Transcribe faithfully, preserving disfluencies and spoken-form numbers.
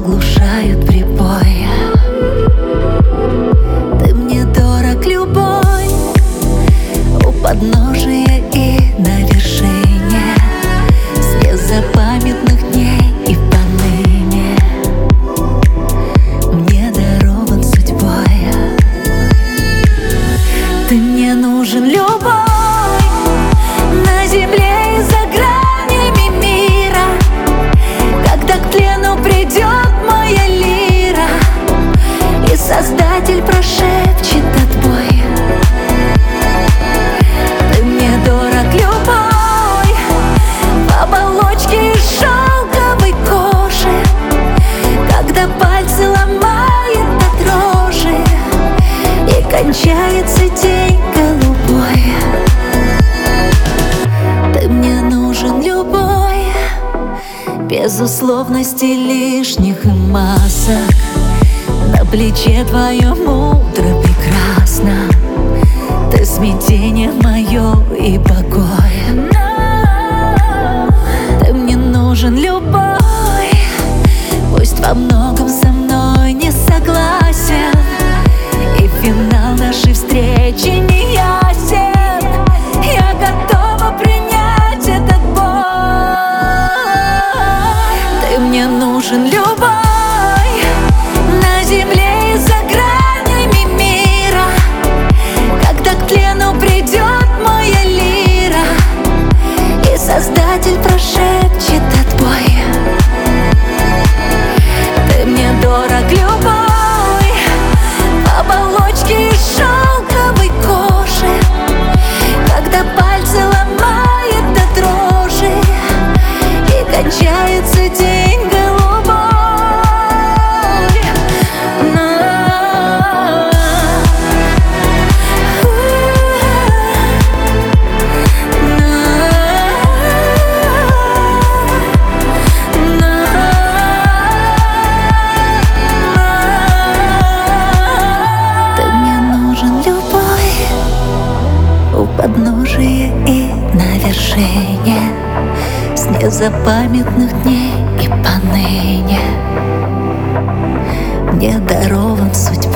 заглушают прибои. Ты мне дорог, любовь, у подножия и на вершине, с незапамятных дней и поныне мне дарован судьбой. Ты мне нужен, любовь, на земле и за гранями мира, когда к тлену придет моя лира и Создатель прошепчет отбой. Ты мне дорог, любовь, в оболочке из шелковой кожи, когда пальцы ломает до дрожи и кончается день голубой. Ты мне нужен, любовь, без условностей лишних и масок. На плече твоем утро прекрасно, ты смятение мое и покой. Ты мне нужен, любовь, пусть во многом со мной не согласен, и финал нашей встречи не ясен. Я готова принять этот бой. Ты мне нужен, любовь, на земле и за гранями мира, когда к тлену придет моя лира и Создатель прошепчет отбой. Ты мне дорог, любовь, в оболочке из шелковой кожи, когда пальцы ломает до дрожи и кончается день голубой. Подножие и на вершине, с незапамятных дней и поныне мне дарован судьбой.